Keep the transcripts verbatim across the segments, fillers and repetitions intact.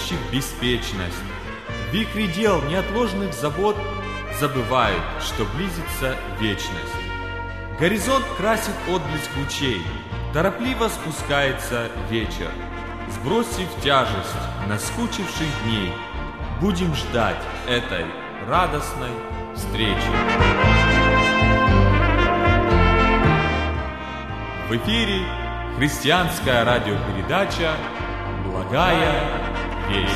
верующих беспечность. В вихре дел неотложных забот забывают, что близится вечность. Горизонт красит отблеск лучей, торопливо спускается вечер. Сбросив тяжесть наскучивших дней, будем ждать этой радостной встречи. В эфире христианская радиопередача «Благая весть».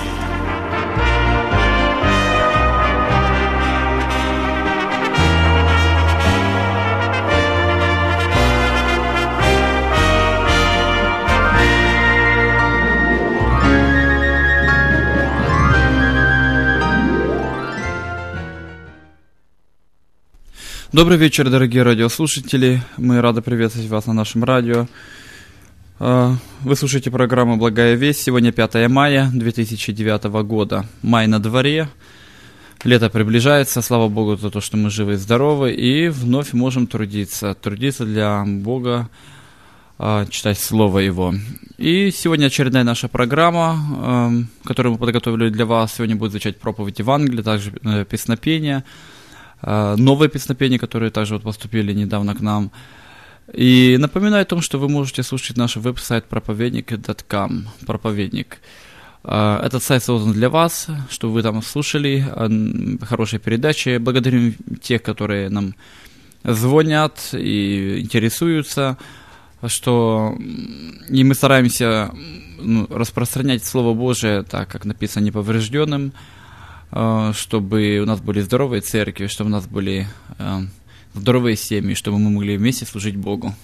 Добрый вечер, дорогие радиослушатели. Мы рады приветствовать вас на нашем радио. Вы слушаете программу «Благая весть». Сегодня пятое мая две тысячи девятого года. Май на дворе. Лето приближается. Слава Богу за то, что мы живы и здоровы. И вновь можем трудиться. Трудиться для Бога, читать Слово Его. И сегодня очередная наша программа, которую мы подготовили для вас. Сегодня будет звучать проповедь Евангелия, также песнопения. Новые песнопения, которые также вот поступили недавно к нам. И напоминаю о том, что вы можете слушать наш веб-сайт проповедник точка ком. Проповедник. Этот сайт создан для вас, чтобы вы там слушали хорошие передачи. Благодарим тех, которые нам звонят и интересуются, что и мы стараемся ну, распространять Слово Божие, так как написано, неповрежденным, чтобы у нас были здоровые церкви, чтобы у нас были э, здоровые семьи, чтобы мы могли вместе служить Богу.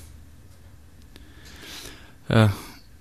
Я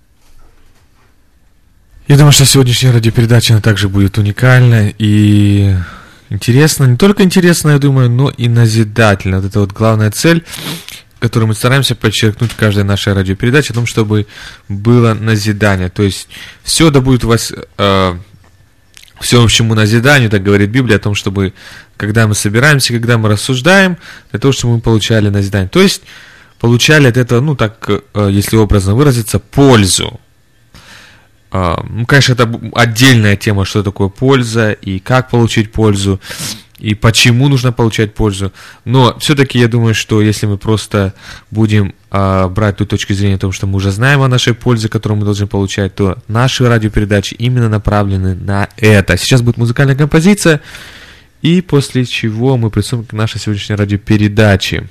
думаю, что сегодняшняя радиопередача она также будет уникальна и интересна. Не только интересна, я думаю, но и назидательна. Вот это вот главная цель, которую мы стараемся подчеркнуть в каждой нашей радиопередаче, о том, чтобы было назидание. То есть все да будет у вас... Э, всеобщему назиданию, так говорит Библия, о том, чтобы, когда мы собираемся, когда мы рассуждаем, для того, чтобы мы получали назидание. То есть, получали от этого, ну, так, если образно выразиться, пользу. Ну, конечно, это отдельная тема, что такое польза, и как получить пользу, и почему нужно получать пользу. Но все-таки я думаю, что если мы просто будем а, брать ту точку зрения о том, что мы уже знаем о нашей пользе, которую мы должны получать, то наши радиопередачи именно направлены на это. Сейчас будет музыкальная композиция, и после чего мы приступим к нашей сегодняшней радиопередаче.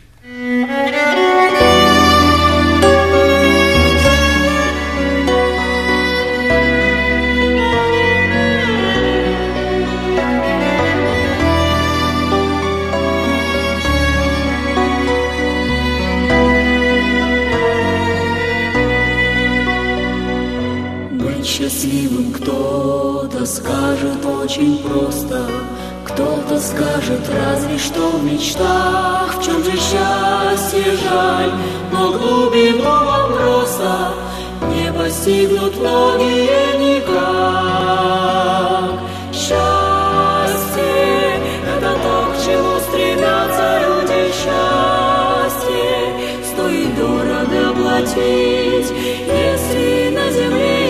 Счастливым кто-то скажет очень просто, кто-то скажет разве что в мечтах. В чем же счастье, жаль, но глубину вопроса не постигнут многие никак. Счастье — это то, к чему стремятся люди. Счастье стоит дорого платить, если на земле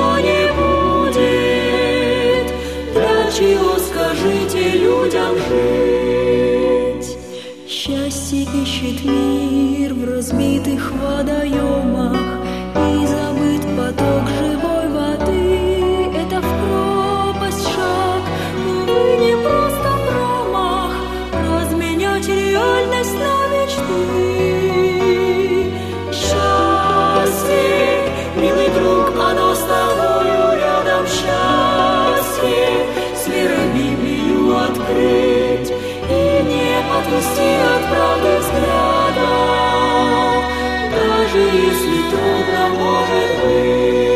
чего, скажите, людям жить? Счастье ищет мир в разбитых водоемах, и забыт поток живой воды. Это в пропасть шаг, увы, не просто промах, разменять реальность на мечты. Счастье, милый друг, оно с тобою рядом. Счастье с верой Библию открыть и не отвести от правды взгляда, даже если трудно может быть.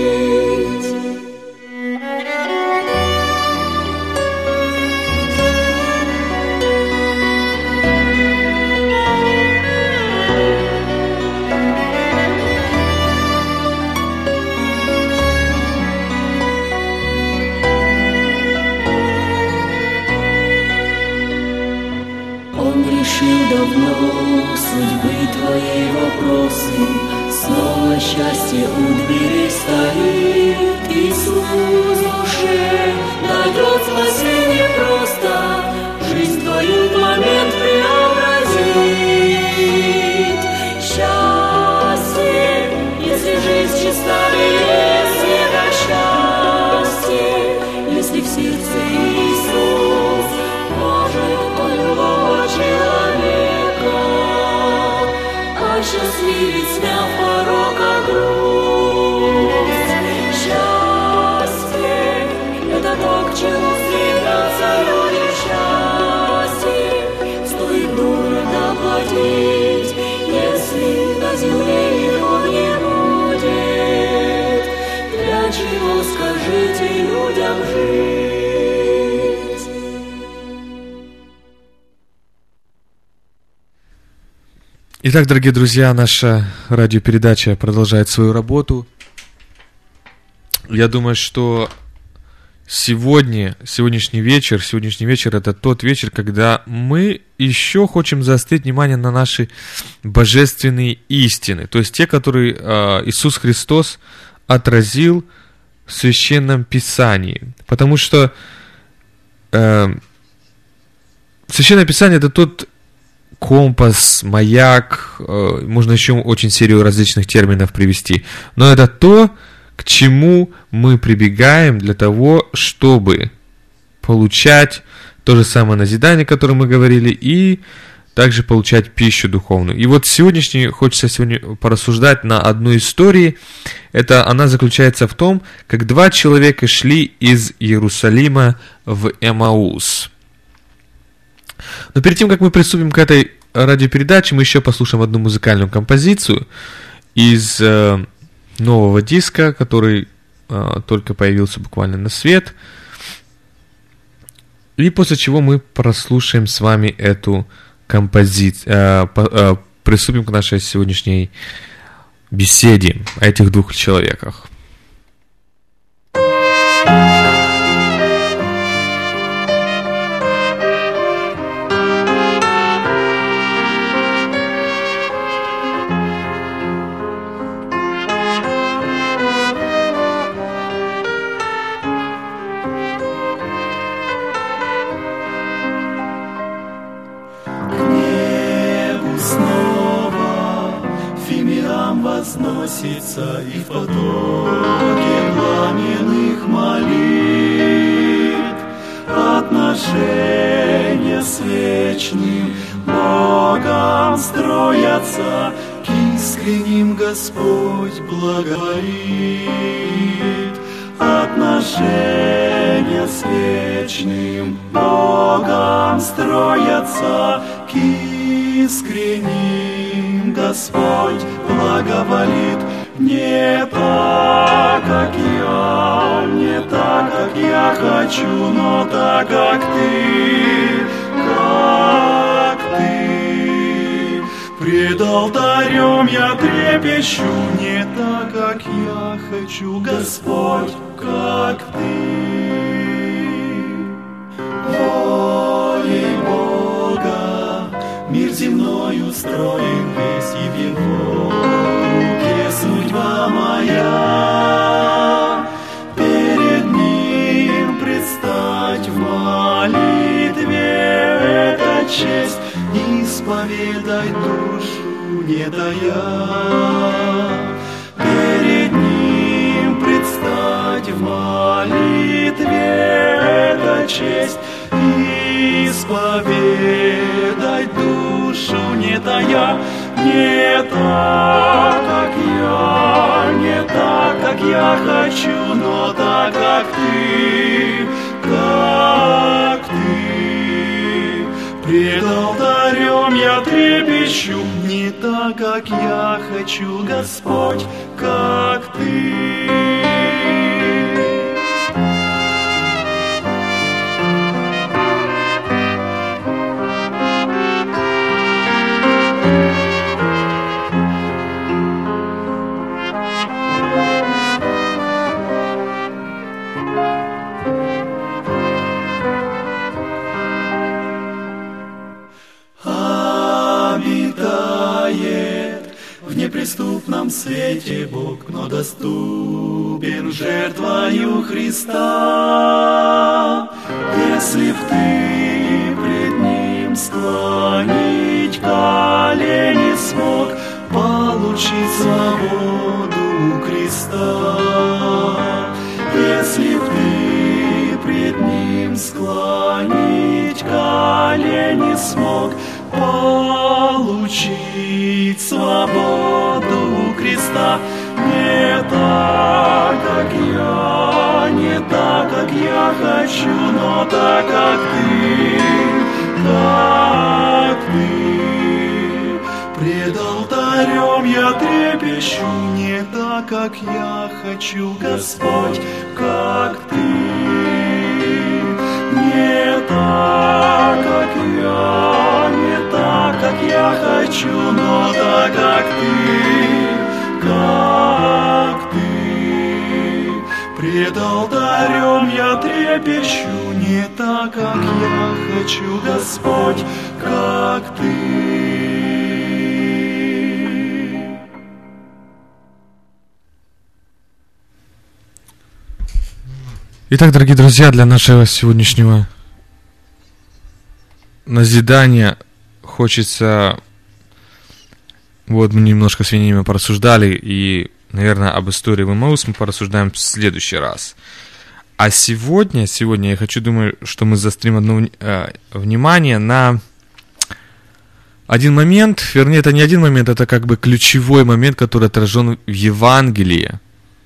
Давно судьбы твои вопросы, снова счастье у двери стоит. Иисус в душе дайте людям жить. Итак, дорогие друзья, наша радиопередача продолжает свою работу. Я думаю, что сегодня, сегодняшний вечер, сегодняшний вечер это тот вечер, когда мы еще хотим заострить внимание на наши божественные истины, то есть те, которые э, Иисус Христос отразил в Священном Писании. Потому что э, Священное Писание это тот компас, маяк, э, можно еще очень серию различных терминов привести, но это то, к чему мы прибегаем для того, чтобы получать то же самое назидание, о котором мы говорили, и также получать пищу духовную. И вот сегодняшний, хочется сегодня порассуждать на одной истории. Это она заключается в том, как два человека шли из Иерусалима в Эмаус. Но перед тем, как мы приступим к этой радиопередаче, мы еще послушаем одну музыкальную композицию из э, нового диска, который э, только появился буквально на свет. И после чего мы прослушаем с вами эту композицию, э, по, э, приступим к нашей сегодняшней беседе о этих двух человеках. Возносится и в потоке пламенных молитв отношения с вечным Богом строятся, к искренним Господь благоволит. Отношения с вечным Богом строятся, к искренним Господь благоволит. Не так, как я, не так, как я хочу, но так, как ты, как ты. Пред алтарем я трепещу, не так, как я хочу, Господь, как ты. Волей Бога мир земной устроен весь, и в Его руке судьба моя. Перед Ним предстать в молитве — это честь, исповедать душу не тая. Перед Ним предстать в молитве — это честь, исповедать душу не тая. Не так, как я, не так, как я хочу, но так, как ты, как ты. Пред алтарем я трепещу, не так, как я хочу, Господь, как ты. В неприступном свете Бог, но доступен жертвою Христа. Если б ты пред Ним склонить колени смог, получить свободу у креста. Если б ты пред Ним склонить колени смог, получить свободу у креста. Не так, как я, не так, как я хочу, но так, как ты, как ты. Пред алтарем я трепещу, не так, так, как я хочу, Господь, как Ты. Не так, как я, не так, как я хочу, но так, как Ты, как Ты. Пред алтарем я трепещу, не так, как я хочу, Господь, как Ты. Итак, дорогие друзья, для нашего сегодняшнего назидания хочется... Вот мы немножко с Вениамином порассуждали, и, наверное, об истории Эммаус мы порассуждаем в следующий раз. А сегодня, сегодня я хочу, думаю, что мы заострим одно э, внимание на один момент, вернее, это не один момент, это как бы ключевой момент, который отражен в Евангелии.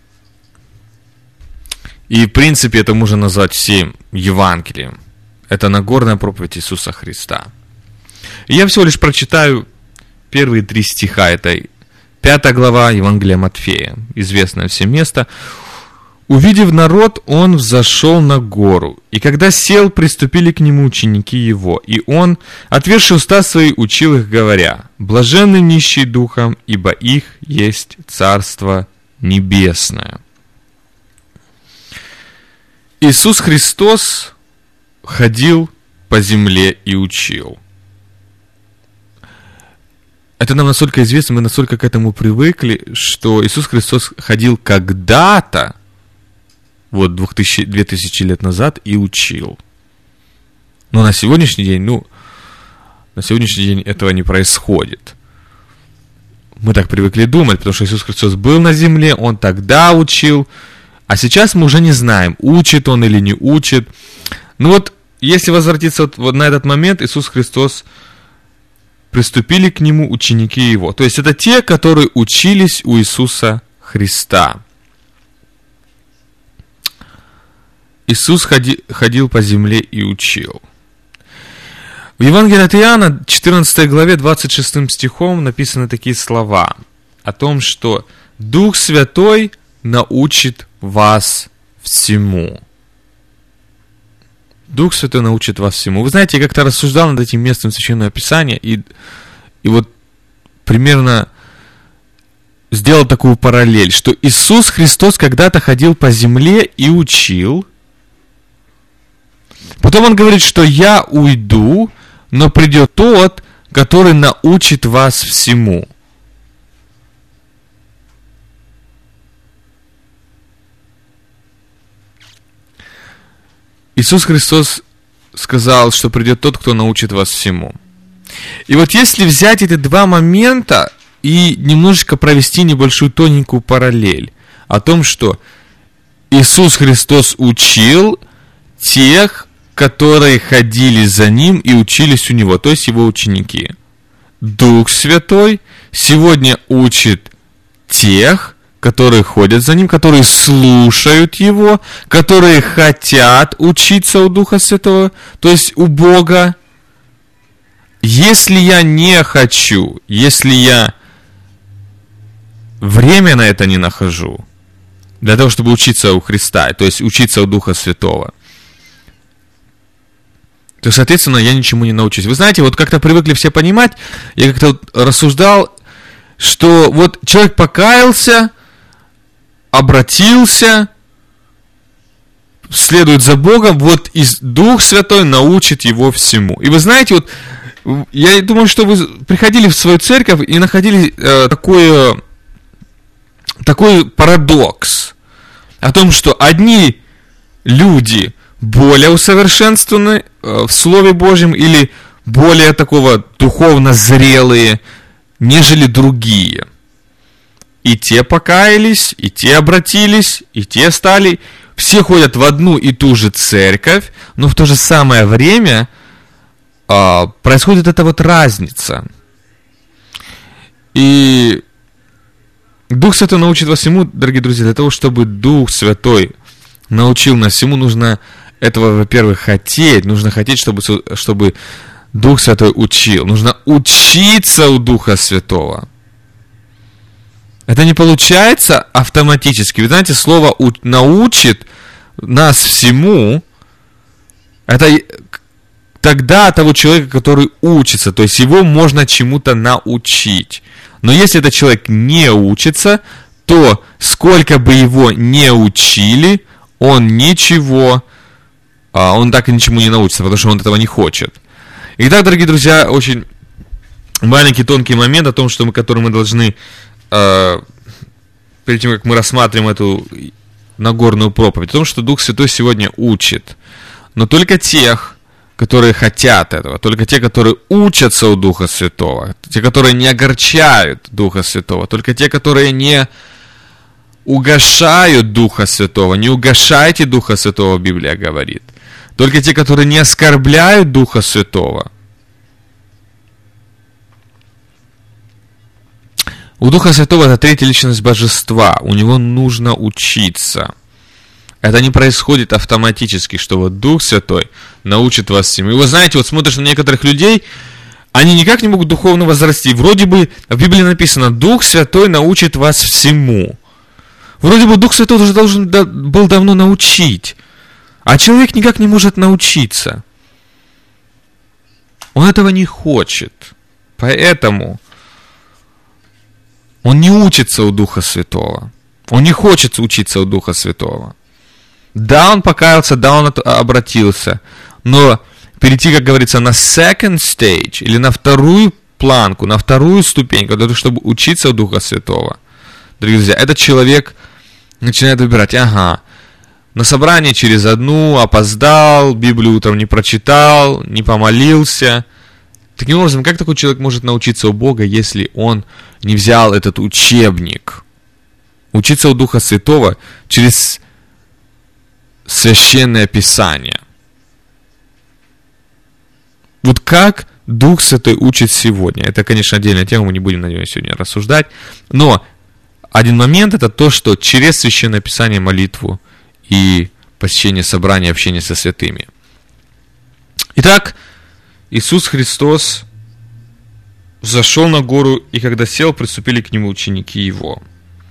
И, в принципе, это можно назвать всем Евангелием. Это Нагорная проповедь Иисуса Христа. И я всего лишь прочитаю первые три стиха этой пятая глава Евангелия Матфея, известное всем место. «Увидев народ, он взошел на гору, и когда сел, приступили к нему ученики его, и он, отверши уста свои, учил их, говоря: блаженны нищие духом, ибо их есть Царство Небесное». Иисус Христос ходил по земле и учил. Это нам настолько известно, мы настолько к этому привыкли, что Иисус Христос ходил когда-то, вот две тысячи лет назад, и учил. Но на сегодняшний день, ну, на сегодняшний день этого не происходит. Мы так привыкли думать, потому что Иисус Христос был на земле, Он тогда учил, а сейчас мы уже не знаем, учит Он или не учит. Ну вот, если возвратиться вот, вот на этот момент, Иисус Христос, приступили к Нему ученики Его. То есть это те, которые учились у Иисуса Христа. Иисус ходи, ходил по земле и учил. В Евангелии от Иоанна, четырнадцатой главе, двадцать шестым стихом написаны такие слова о том, что Дух Святой научит вас всему. Дух Святой научит вас всему. Вы знаете, я как-то рассуждал над этим местом Священного Писания, и, и вот примерно сделал такую параллель, что Иисус Христос когда-то ходил по земле и учил. Потом Он говорит, что я уйду, но придет тот, который научит вас всему. Иисус Христос сказал, что придет тот, кто научит вас всему. И вот если взять эти два момента и немножечко провести небольшую тоненькую параллель о том, что Иисус Христос учил тех, которые ходили за Ним и учились у Него, то есть Его ученики. Дух Святой сегодня учит тех, которые ходят за Ним, которые слушают Его, которые хотят учиться у Духа Святого, то есть у Бога. Если я не хочу, если я время на это не нахожу, для того, чтобы учиться у Христа, то есть учиться у Духа Святого, то, соответственно, я ничему не научусь. Вы знаете, вот как-то привыкли все понимать, я как-то вот рассуждал, что вот человек покаялся, обратился, следует за Богом, вот и Дух Святой научит его всему. И вы знаете, вот я думаю, что вы приходили в свою церковь и находили э, такое, такой парадокс о том, что одни люди более усовершенствованы э, в Слове Божьем или более такого духовно зрелые, нежели другие. И те покаялись, и те обратились, и те стали. Все ходят в одну и ту же церковь, но в то же самое время э, происходит эта вот разница. И Дух Святой научит вас всему, дорогие друзья. Для того, чтобы Дух Святой научил нас всему, нужно этого, во-первых, хотеть. Нужно хотеть, чтобы, чтобы Дух Святой учил. Нужно учиться у Духа Святого. Это не получается автоматически. Вы знаете, слово «научит» нас всему, это тогда того человека, который учится, то есть его можно чему-то научить. Но если этот человек не учится, то сколько бы его не учили, он ничего, он так и ничему не научится, потому что он этого не хочет. Итак, дорогие друзья, очень маленький тонкий момент, о том, что мы, который мы должны, э, перед тем, как мы рассматриваем эту Нагорную проповедь, о том, что Дух Святой сегодня учит, но только тех, которые хотят этого, только те, которые учатся у Духа Святого, те, которые не огорчают Духа Святого, только те, которые не угашают Духа Святого. Не угашайте Духа Святого, Библия говорит. Только те, которые не оскорбляют Духа Святого. У Духа Святого это третья личность Божества. У Него нужно учиться. Это не происходит автоматически, что вот Дух Святой научит вас всему. И вы знаете, вот смотришь на некоторых людей, они никак не могут духовно возрасти. Вроде бы в Библии написано, Дух Святой научит вас всему. Вроде бы Дух Святой уже должен был давно научить. А человек никак не может научиться. Он этого не хочет. Поэтому он не учится у Духа Святого. Он не хочет учиться у Духа Святого. Да, он покаялся, да, он обратился. Но перейти, как говорится, на second stage, или на вторую планку, на вторую ступеньку, для того, чтобы учиться у Духа Святого, дорогие друзья, этот человек начинает выбирать, ага, на собрании через одну, опоздал, Библию утром не прочитал, не помолился. Таким образом, как такой человек может научиться у Бога, если он не взял этот учебник? Учиться у Духа Святого через Священное Писание. Вот как Дух Святой учит сегодня? Это, конечно, отдельная тема, мы не будем на нее сегодня рассуждать. Но один момент это то, что через Священное Писание, молитву и посещение собрания, общение со святыми. Итак, Иисус Христос зашел на гору, и когда сел, приступили к Нему ученики Его.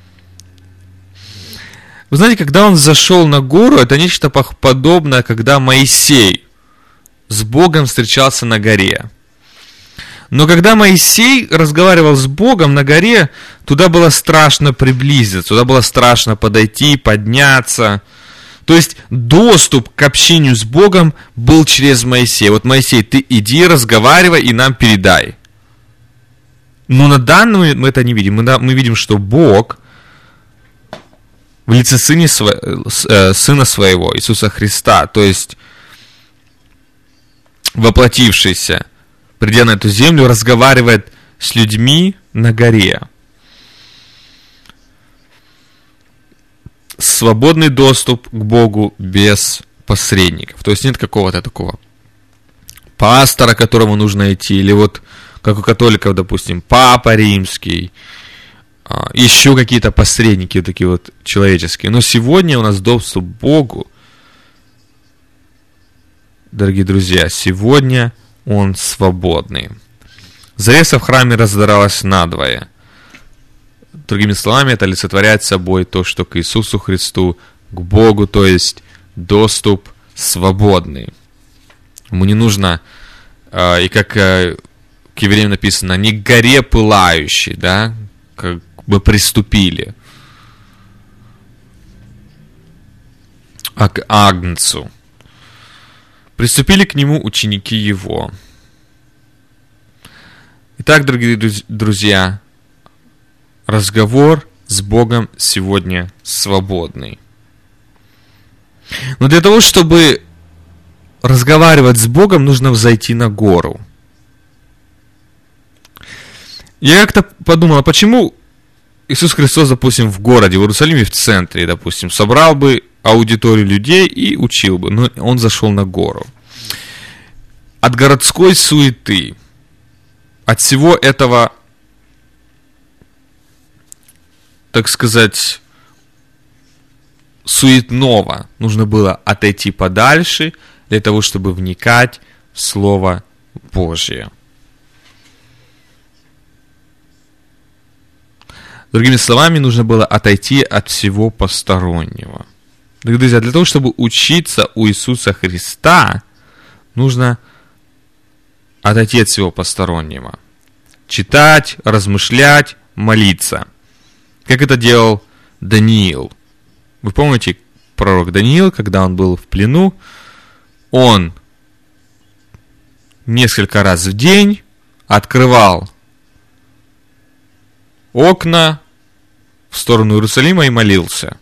Вы знаете, когда Он зашел на гору, это нечто подобное, когда Моисей с Богом встречался на горе. Но когда Моисей разговаривал с Богом на горе, туда было страшно приблизиться, туда было страшно подойти, подняться. То есть доступ к общению с Богом был через Моисея. Вот, Моисей, ты иди, разговаривай и нам передай. Но на данный момент мы это не видим. Мы, мы видим, что Бог в лице сына, сына своего, Иисуса Христа, то есть воплотившийся, придя на эту землю, разговаривает с людьми на горе. Свободный доступ к Богу без посредников. То есть нет какого-то такого пастора, к которому нужно идти, или вот, как у католиков, допустим, Папа Римский, еще какие-то посредники такие вот человеческие. Но сегодня у нас доступ к Богу, дорогие друзья, сегодня он свободный. Завеса в храме раздралась надвое. Другими словами, это олицетворяет собой то, что к Иисусу Христу, к Богу, то есть доступ свободный. Ему не нужно, и как к евреям написано, не к горе пылающей, да, как бы приступили, а к Агнцу. Приступили к Нему ученики Его. Итак, дорогие друзья, разговор с Богом сегодня свободный. Но для того, чтобы разговаривать с Богом, нужно взойти на гору. Я как-то подумал, а почему Иисус Христос, допустим, в городе, в Иерусалиме, в центре, допустим, собрал бы аудиторию людей и учил бы, но Он зашел на гору. От городской суеты, от всего этого, так сказать, суетного, нужно было отойти подальше для того, чтобы вникать в Слово Божие. Другими словами, нужно было отойти от всего постороннего. Друзья, для того, чтобы учиться у Иисуса Христа, нужно отойти от всего постороннего. Читать, размышлять, молиться. Как это делал Даниил. Вы помните, пророк Даниил, когда он был в плену, он несколько раз в день открывал окна в сторону Иерусалима и молился.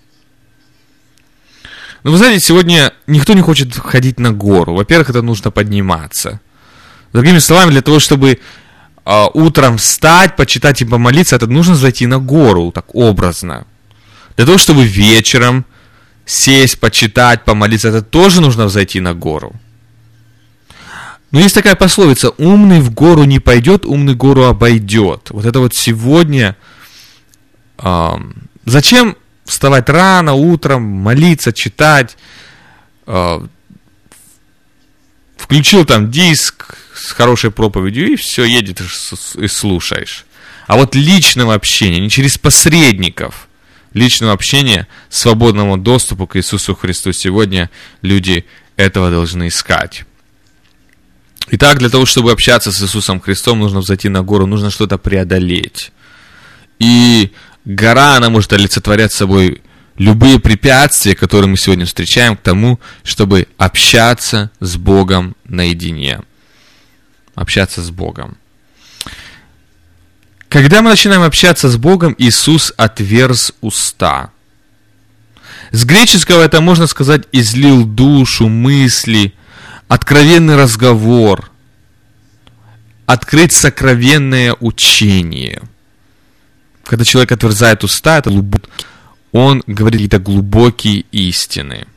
Но вы знаете, сегодня никто не хочет ходить на гору. Во-первых, это нужно подниматься. Другими словами, для того, чтобы э, утром встать, почитать и помолиться, это нужно зайти на гору, так образно. Для того, чтобы вечером сесть, почитать, помолиться, это тоже нужно зайти на гору. Но есть такая пословица: умный в гору не пойдет, умный гору обойдет. Вот это вот сегодня... Э, зачем вставать рано, утром, молиться, читать? Э, включил там диск с хорошей проповедью, и все, едешь и слушаешь. А вот личного общения, не через посредников, личного общения, свободного доступа к Иисусу Христу, сегодня люди этого должны искать. Итак, для того, чтобы общаться с Иисусом Христом, нужно взойти на гору, нужно что-то преодолеть. И гора, она может олицетворять собой любые препятствия, которые мы сегодня встречаем, к тому, чтобы общаться с Богом наедине. Общаться с Богом. Когда мы начинаем общаться с Богом, Иисус отверз уста. С греческого это, можно сказать, излил душу, мысли, откровенный разговор, открыть сокровенное учение. Когда человек отверзает уста, это глубокий, он говорит какие-то глубокие истины.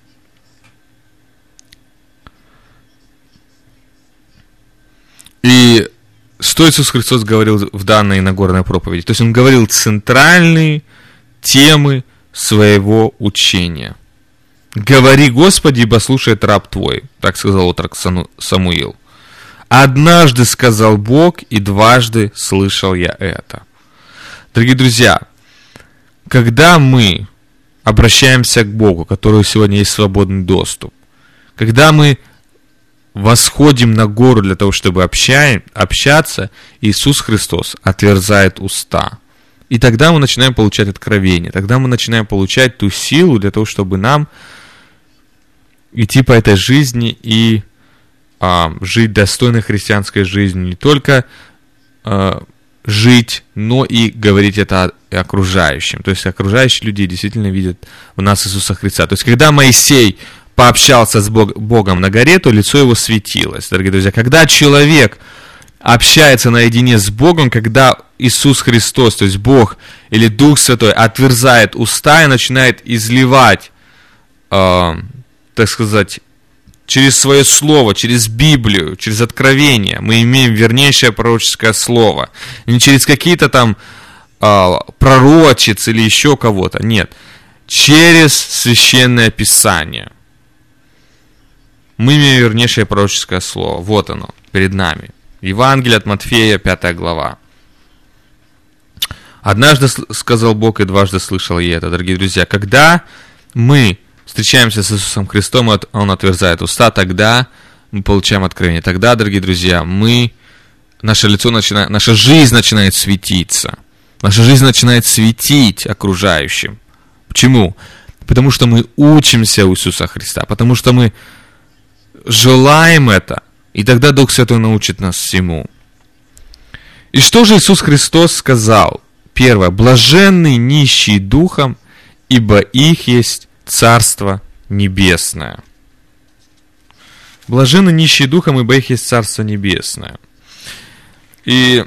И что Иисус Христос говорил в данной Нагорной проповеди? То есть Он говорил центральные темы своего учения. «Говори, Господи, ибо слушает раб Твой», так сказал отрок Самуил. «Однажды сказал Бог, и дважды слышал я это». Дорогие друзья, когда мы обращаемся к Богу, у которого сегодня есть свободный доступ, когда мы восходим на гору для того, чтобы общаем, общаться, Иисус Христос отверзает уста. И тогда мы начинаем получать откровение, тогда мы начинаем получать ту силу для того, чтобы нам идти по этой жизни и а, жить достойной христианской жизнью, не только а, жить, но и говорить это окружающим. То есть окружающие люди действительно видят в нас Иисуса Христа. То есть когда Моисей пообщался с Богом на горе, то лицо его светилось. Дорогие друзья, когда человек общается наедине с Богом, когда Иисус Христос, то есть Бог или Дух Святой, отверзает уста и начинает изливать, э, так сказать, через свое слово, через Библию, через откровение, мы имеем вернейшее пророческое слово. Не через какие-то там э, пророчиц или еще кого-то, нет. Через Священное Писание. Мы имеем вернейшее пророческое слово. Вот оно, перед нами. Евангелие от Матфея, пятая глава. «Однажды сказал Бог, и дважды слышал я это». Дорогие друзья, когда мы встречаемся с Иисусом Христом, Он отверзает уста, тогда мы получаем откровение. Тогда, дорогие друзья, мы, наше лицо начинает, наша жизнь начинает светиться. Наша жизнь начинает светить окружающим. Почему? Потому что мы учимся у Иисуса Христа, потому что мы желаем это, и тогда Дух Святой научит нас всему. И что же Иисус Христос сказал? Первое. «Блаженны нищие духом, ибо их есть Царство Небесное». Блаженны нищие духом, ибо их есть Царство Небесное. И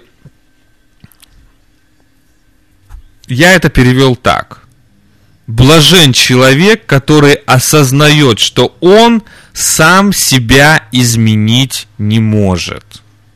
я это перевел так. Блажен человек, который осознает, что он сам себя изменить не может.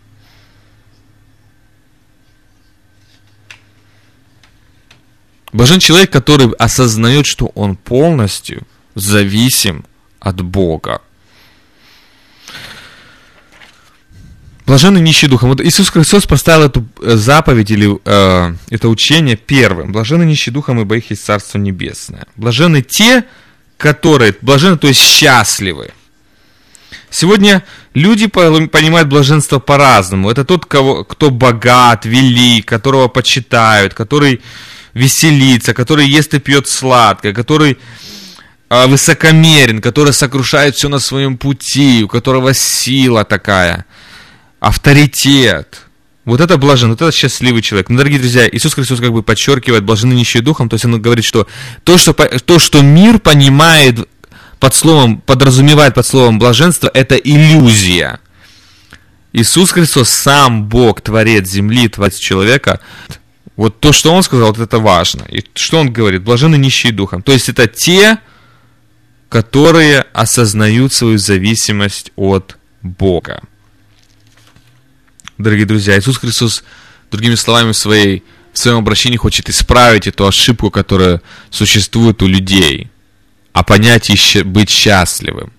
Блажен человек, который осознает, что он полностью зависим от Бога. Блаженны нищие духом. Вот Иисус Христос поставил эту заповедь или э, это учение первым. Блаженны нищие духом, ибо их есть Царство Небесное. Блаженны те, которые, блаженны, то есть счастливы. Сегодня люди понимают блаженство по-разному. Это тот, кого, кто богат, велик, которого почитают, который веселится, который ест и пьет сладкое, который э, высокомерен, который сокрушает все на своем пути, у которого сила такая, авторитет. Вот это блажен, вот это счастливый человек. Но, дорогие друзья, Иисус Христос как бы подчеркивает блаженны нищие духом, то есть Он говорит, что то, что, то, что мир понимает под словом, подразумевает под словом блаженство, это иллюзия. Иисус Христос, сам Бог, Творец земли, Творец человека, вот то, что Он сказал, вот это важно. И что Он говорит? Блаженны нищие духом. То есть это те, которые осознают свою зависимость от Бога. Дорогие друзья, Иисус Христос, другими словами, в, своей, в своем обращении хочет исправить эту ошибку, которая существует у людей, о понятии быть счастливым.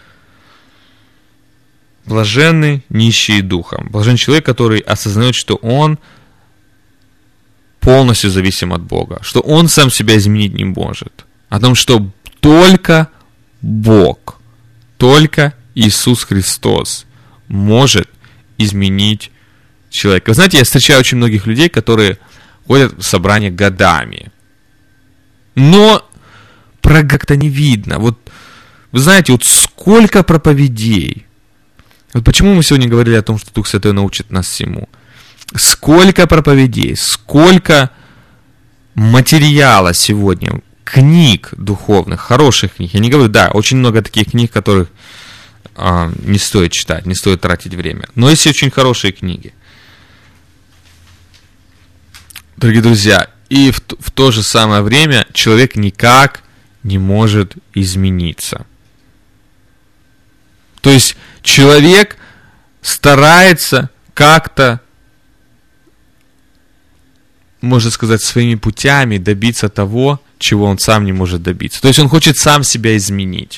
Блаженны нищие духом. Блажен человек, который осознает, что он полностью зависим от Бога, что он сам себя изменить не может. О том, что только Бог, только Иисус Христос может изменить человека. Вы знаете, я встречаю очень многих людей, которые ходят в собрания годами, но как-то не видно. Вот вы знаете, вот сколько проповедей. Вот почему мы сегодня говорили о том, что Дух Святой научит нас всему. Сколько проповедей, сколько материала сегодня, книг духовных, хороших книг. Я не говорю, да, очень много таких книг, которых а, не стоит читать, не стоит тратить время. Но есть очень хорошие книги. Дорогие друзья, и в, в то же самое время человек никак не может измениться. То есть человек старается как-то, можно сказать, своими путями добиться того, чего он сам не может добиться. То есть он хочет сам себя изменить.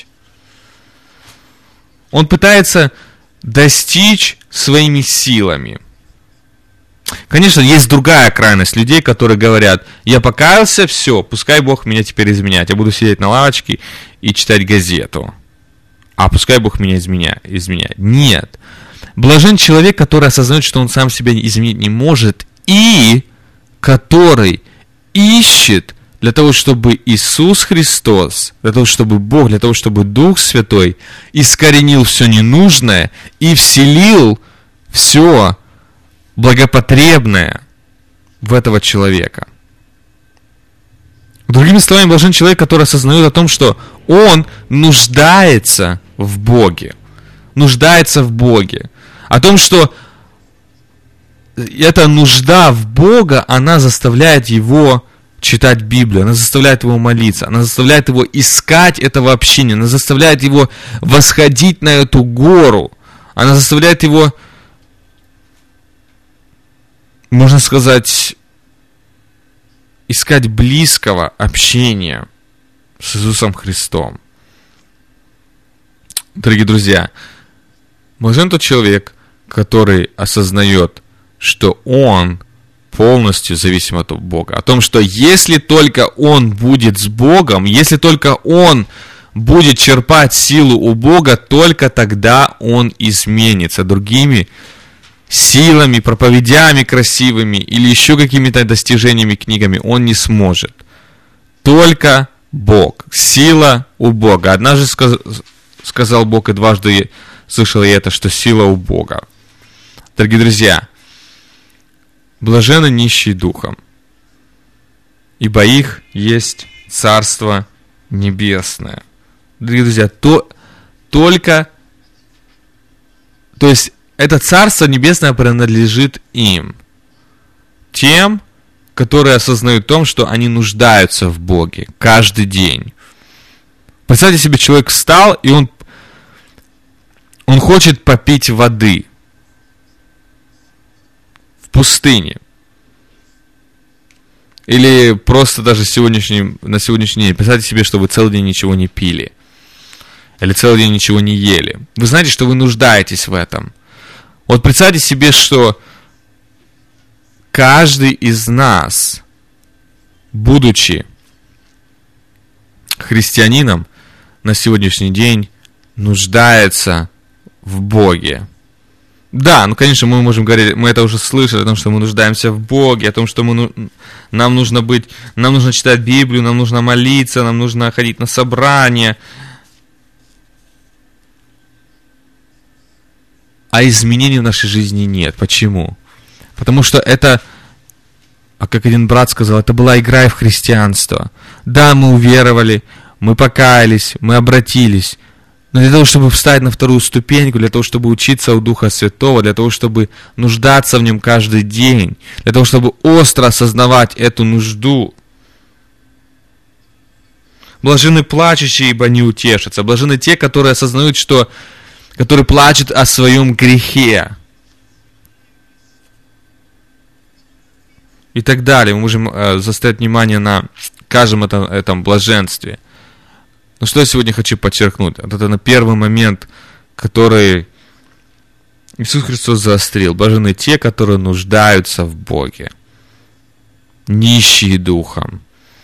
Он пытается достичь своими силами. Конечно, есть другая крайность людей, которые говорят: я покаялся, все, пускай Бог меня теперь изменяет. Я буду сидеть на лавочке и читать газету. А пускай Бог меня изменяет. изменяет. Нет. Блажен человек, который осознает, что он сам себя изменить не может, и который ищет для того, чтобы Иисус Христос, для того, чтобы Бог, для того, чтобы Дух Святой искоренил все ненужное и вселил все благопотребное в этого человека. Другими словами, блажен человек, который осознает о том, что он нуждается в Боге. Нуждается в Боге. О том, что эта нужда в Бога, она заставляет его читать Библию, она заставляет его молиться, она заставляет его искать этого общения, она заставляет его восходить на эту гору, она заставляет его, можно сказать, искать близкого общения с Иисусом Христом. Дорогие друзья, блажен тот человек, который осознает, что он полностью зависим от Бога. О том, что если только он будет с Богом, если только он будет черпать силу у Бога, только тогда он изменится. Другими силами, проповедями красивыми или еще какими-то достижениями, книгами он не сможет. Только Бог. Сила у Бога. Однажды сказ... сказал Бог, и дважды слышал я это, что сила у Бога. Дорогие друзья, блаженны нищие духом, ибо их есть Царство Небесное. Дорогие друзья, то, только, то есть это Царство Небесное принадлежит им, тем, которые осознают в том, что они нуждаются в Боге каждый день. Представьте себе, человек встал, и он, он хочет попить воды в пустыне. Или просто даже сегодняшний, на сегодняшний день. Представьте себе, что вы целый день ничего не пили. Или целый день ничего не ели. Вы знаете, что вы нуждаетесь в этом. Вот представьте себе, что каждый из нас, будучи христианином, на сегодняшний день нуждается в Боге. Да, ну, конечно, мы можем говорить, мы это уже слышали, о том, что мы нуждаемся в Боге, о том, что мы, нам нужно быть, нам нужно читать Библию, нам нужно молиться, нам нужно ходить на собрания. А изменений в нашей жизни нет. Почему? Потому что это, а как один брат сказал, это была игра в христианство. Да, мы уверовали, мы покаялись, мы обратились. Но для того, чтобы встать на вторую ступеньку, для того, чтобы учиться у Духа Святого, для того, чтобы нуждаться в Нем каждый день, для того, чтобы остро осознавать эту нужду. Блаженны плачущие, ибо не утешатся. Блаженны те, которые осознают, что, которые плачут о своем грехе. И так далее. Мы можем э, заострять внимание на каждом этом, этом блаженстве. Но что я сегодня хочу подчеркнуть? Вот это на первый момент, который Иисус Христос заострил. Блаженны те, которые нуждаются в Боге, нищие духом.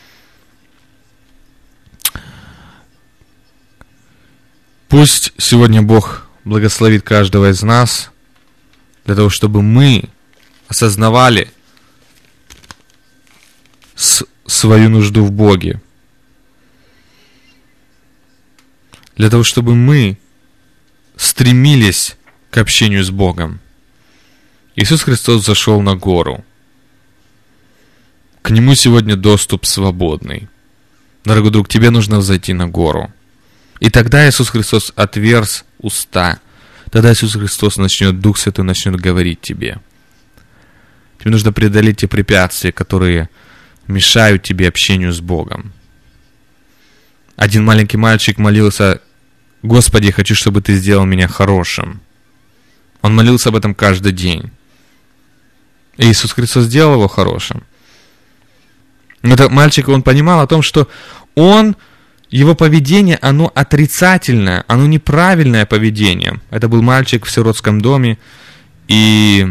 Пусть сегодня Бог благословит каждого из нас, для того, чтобы мы осознавали свою нужду в Боге. Для того, чтобы мы стремились к общению с Богом. Иисус Христос зашел на гору. К Нему сегодня доступ свободный. Дорогой друг, тебе нужно взойти на гору. И тогда Иисус Христос отверз уста. Тогда Иисус Христос начнет, Дух Святой начнет говорить тебе. Тебе нужно преодолеть те препятствия, которые мешают тебе общению с Богом. Один маленький мальчик молился: «Господи, я хочу, чтобы Ты сделал меня хорошим». Он молился об этом каждый день. И Иисус Христос сделал его хорошим. Но этот мальчик, он понимал о том, что он, его поведение, оно отрицательное, оно неправильное поведение. Это был мальчик в сиротском доме, и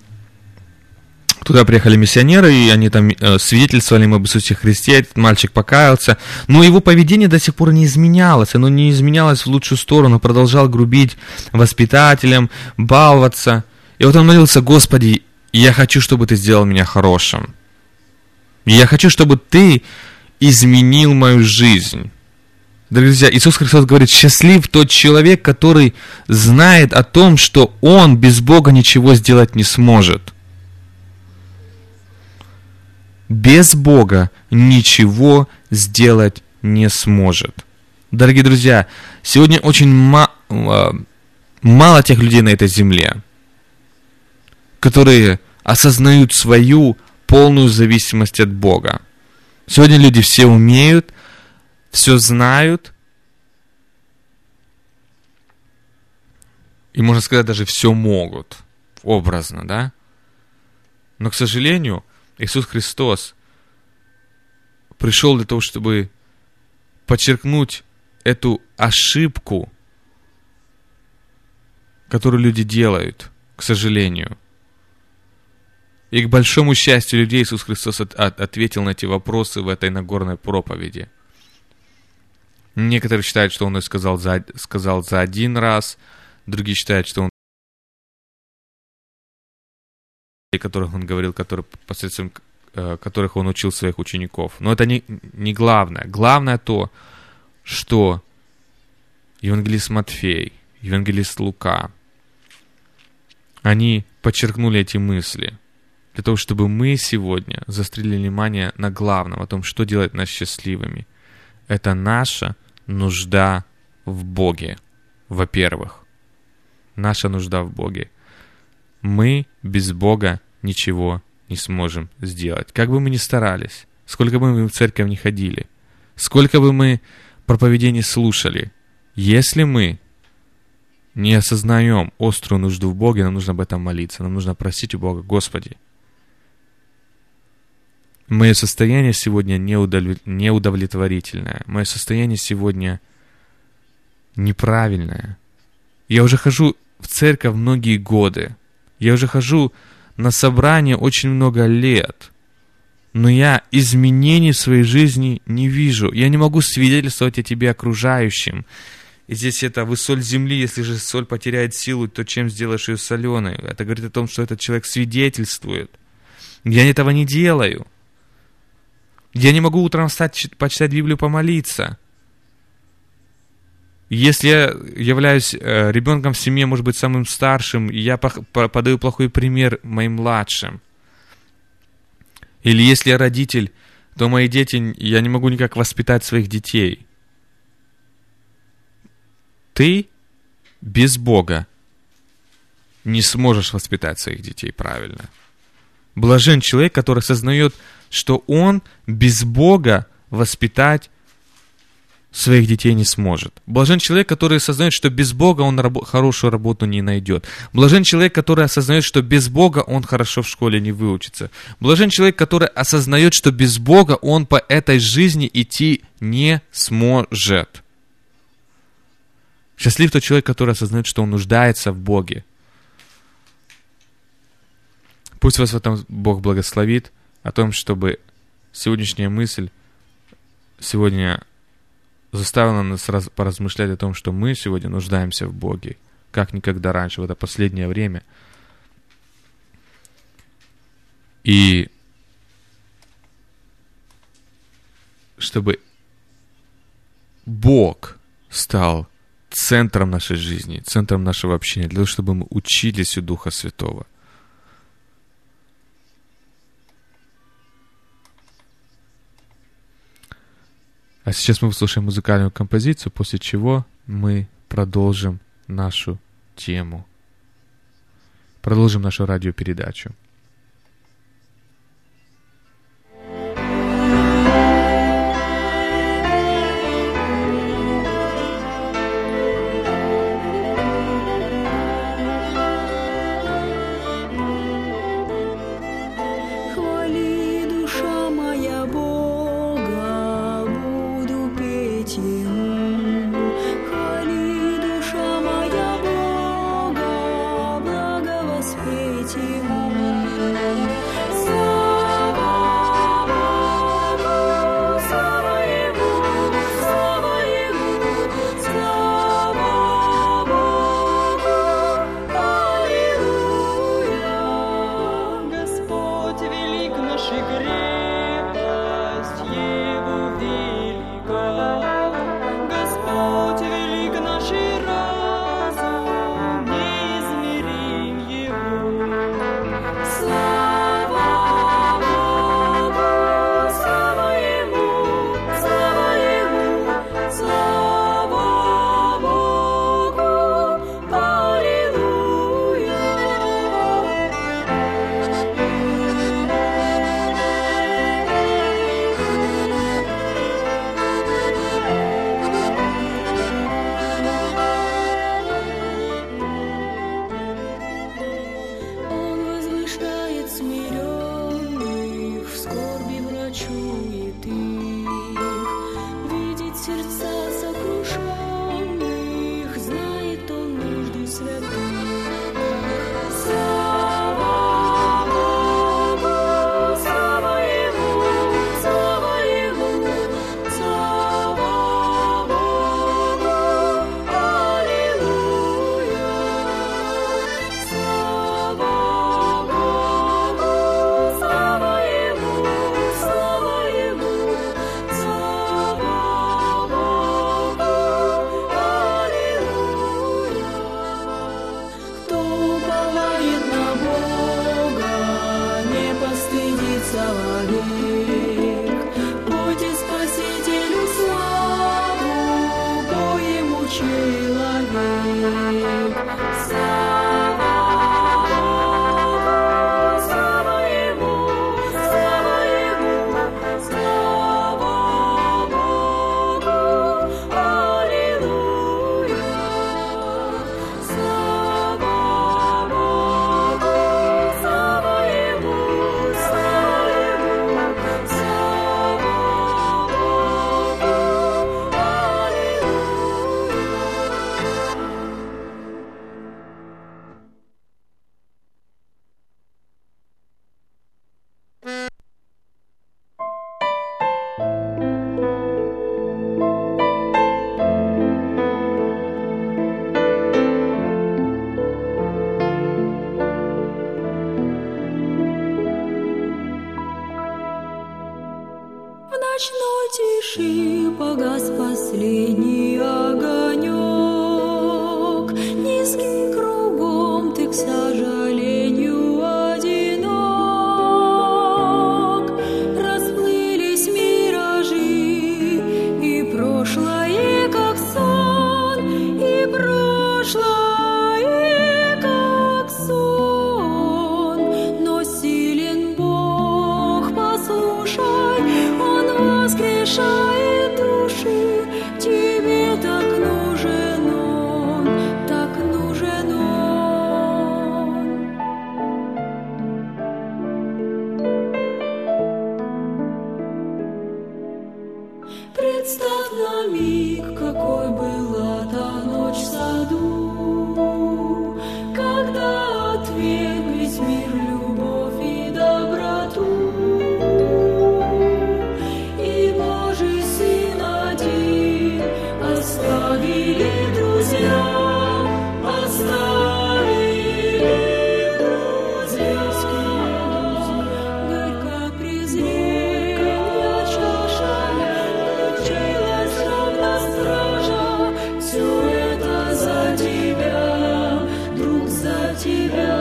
туда приехали миссионеры, и они там э, свидетельствовали им об Иисусе Христе. Этот мальчик покаялся, но его поведение до сих пор не изменялось. Оно не изменялось в лучшую сторону. Продолжал грубить воспитателям, баловаться. И вот он молился: «Господи, я хочу, чтобы Ты сделал меня хорошим. Я хочу, чтобы Ты изменил мою жизнь». Дорогие друзья, Иисус Христос говорит: счастлив тот человек, который знает о том, что он без Бога ничего сделать не сможет. Без Бога ничего сделать не сможет. Дорогие друзья, сегодня очень ма- мало тех людей на этой земле, которые осознают свою полную зависимость от Бога. Сегодня люди все умеют, все знают, и, можно сказать, даже все могут, образно, да? Но, к сожалению, Иисус Христос пришел для того, чтобы подчеркнуть эту ошибку, которую люди делают, к сожалению. И к большому счастью людей Иисус Христос от, от, ответил на эти вопросы в этой Нагорной проповеди. Некоторые считают, что Он их сказал за, сказал за один раз, другие считают, что Он, о которых Он говорил, которые, посредством э, которых Он учил своих учеников. Но это не, не главное. Главное то, что евангелист Матфей, евангелист Лука, они подчеркнули эти мысли, для того, чтобы мы сегодня заострили внимание на главном, о том, что делает нас счастливыми. Это наша нужда в Боге, во-первых. Наша нужда в Боге. Мы без Бога ничего не сможем сделать. Как бы мы ни старались, сколько бы мы в церковь не ходили, сколько бы мы проповедей слушали, если мы не осознаем острую нужду в Боге, нам нужно об этом молиться, нам нужно просить у Бога: Господи, мое состояние сегодня неудовлетворительное, мое состояние сегодня неправильное. Я уже хожу в церковь многие годы, Я уже хожу на собрания очень много лет, но я изменений в своей жизни не вижу. Я не могу свидетельствовать о тебе окружающим. И здесь это «вы соль земли, если же соль потеряет силу, то чем сделаешь ее соленой?» Это говорит о том, что этот человек свидетельствует. Я этого не делаю. Я не могу утром встать, почитать Библию, помолиться. Если я являюсь э, ребенком в семье, может быть, самым старшим, я пох- подаю плохой пример моим младшим. Или если я родитель, то мои дети, я не могу никак воспитать своих детей. Ты без Бога не сможешь воспитать своих детей правильно. Блажен человек, который осознает, что он без Бога воспитать своих детей не сможет. Блажен человек, который осознает, что без Бога он рабо- хорошую работу не найдет. Блажен человек, который осознает, что без Бога он хорошо в школе не выучится. Блажен человек, который осознает, что без Бога он по этой жизни идти не сможет. Счастлив тот человек, который осознает, что он нуждается в Боге. Пусть вас в этом Бог благословит, о том, чтобы сегодняшняя мысль сегодня заставила нас раз, поразмышлять о том, что мы сегодня нуждаемся в Боге, как никогда раньше, в это последнее время. И чтобы Бог стал центром нашей жизни, центром нашего общения, для того, чтобы мы учились у Духа Святого. А сейчас мы послушаем музыкальную композицию, после чего мы продолжим нашу тему. Продолжим нашу радиопередачу. Хвали, душа моя Бога, благовоспеть Ему. погас последний огонек, низкий кругом ты к сожалению одинок. Расплылись миражи, и прошлое как сон, и прошлое как сон. Но силен Бог, послушай, Он воскрешает души. Тебе так нужен Он, так нужен Он. Представь на миг, какой была та ночь в саду, когда отверг весь мир любовь и доброту. И Божий Сын один оставили друзья, оставили друзья. Горько презренья чаша, включилась ровно стража. Все это за тебя, друг, за тебя.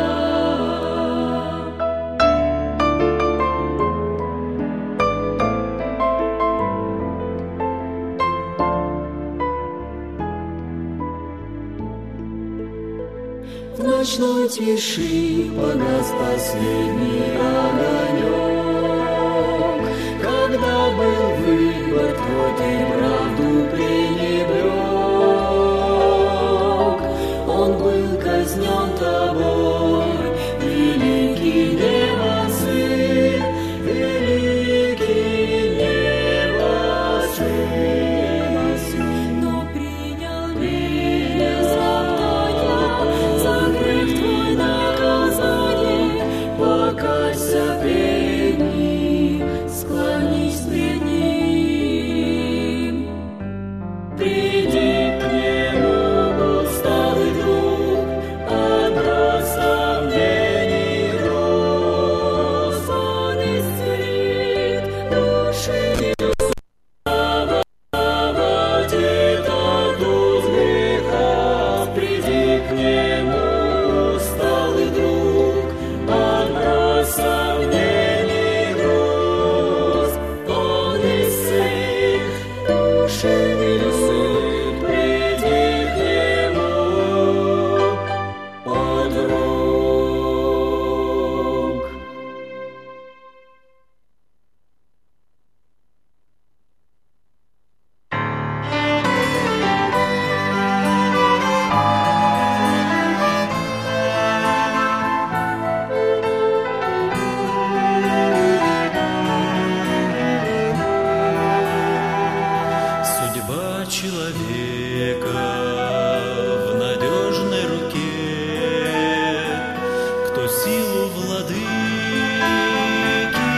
В ночной тиши погас последний огонек. Когда был выбор твой, ты правду пренебрег. Он был казнен тобой, великий небосын, великий небосын. Но принял без оправдания за грех твой наказание. Покайся пред Ним, склонись пред Ним. Приди к Нему, усталый друг, отбрось сомнений груз. Он исцелит души, освободит от уз греха. Приди к Нему, усталый друг, отбрось сомнений груз. Он исцелит души, приди к Нему, подруг. Судьба человека в надежной руке. Кто силу владыки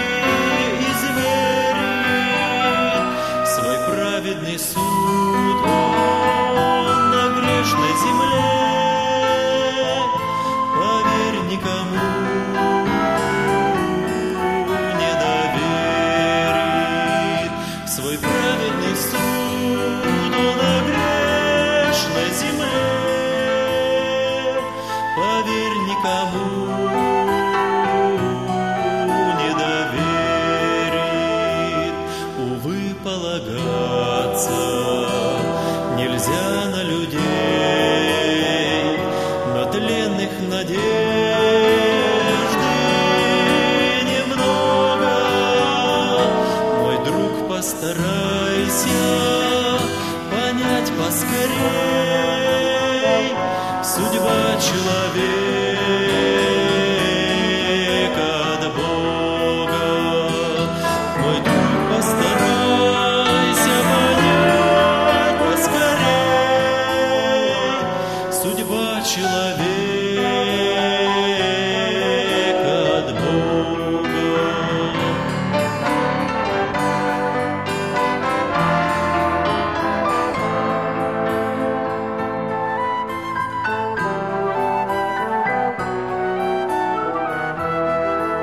измерит, свой праведный суд он на грешной земле. Поверь, никому не доверит свой праведный суд он на грешной земле. Поверь, никому не доверит. Увы, полагаться нельзя на людей, на тленных надежды немного. Мой друг, постарайся понять поскорей. Судьба человека от Бога. Мой друг, постарайся понять поскорей. Судьба человека от Бога.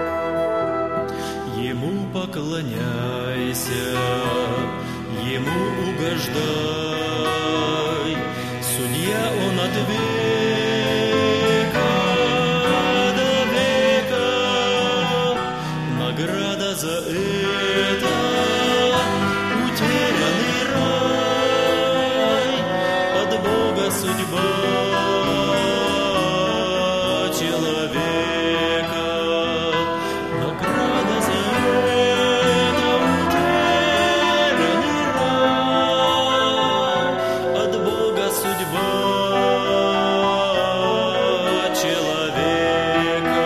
Ему поклоняйся, Ему судьба человека, награда за это утерянный рай. От Бога судьба человека.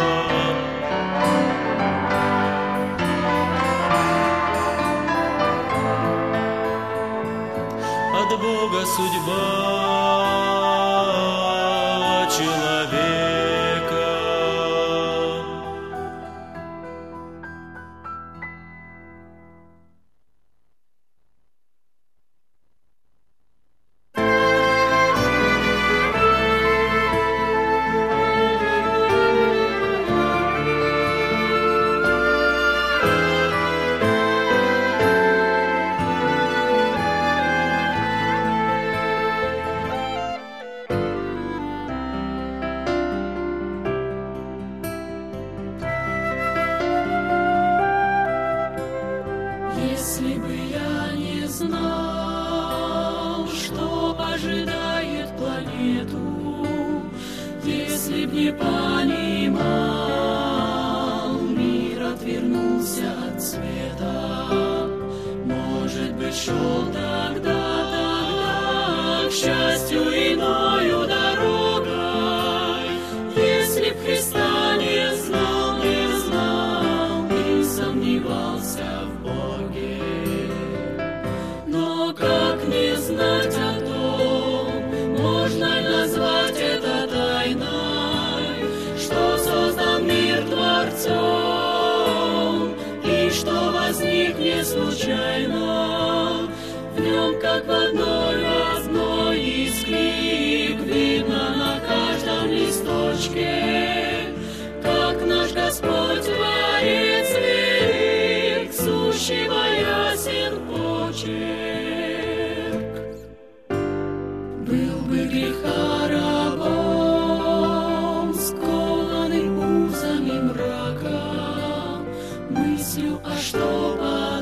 От Бога судьба человека. Если бы я не знал, что ожидает планету, если б не понимал, мир отвернулся от света, может быть, шел тогда, тогда, к счастью, иною дорогой. Если б Христа не знал, не знал и сомневался в Боге. Но как не знать о том, можно ли назвать это тайной, что создан мир Творцом, и что возник не случайно. В нем, как в одной, в одной из книг, видно на каждом листочке, как наш Господь творец велик, сущего ясен почерк. Был бы греха рабом, скованный узами мрака, мыслью, а что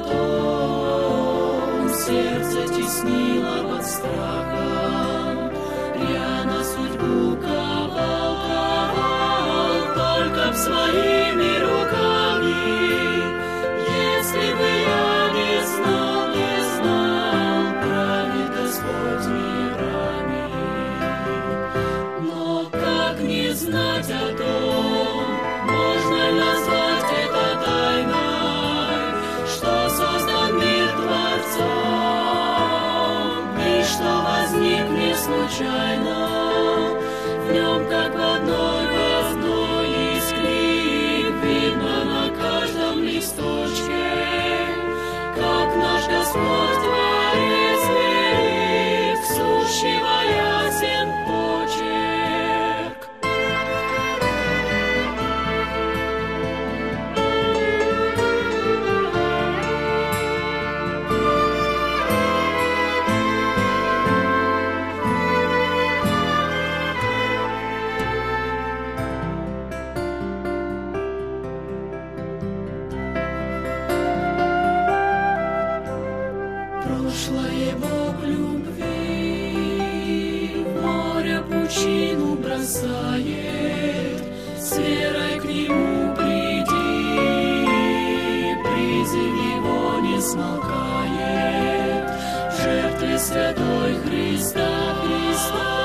потом, сердце теснило под страхом, рьяно судьбу ковал, ковал, только б своими руками. Если бы я не знал, не знал, правит Господь мирами. Но как не знать о том, можно ли назвать это тайной, что создан мир Творцом, и что возник не случайно. В нем, как в одной, в одной из книг, видно на каждом листочке, как наш Господь творец велик, сущего ясен почерк. Прошлое Бог любви в море пучину бросает, с верой к Нему приди, призыв Его не смолкает, в жертве святой Христа, Христа.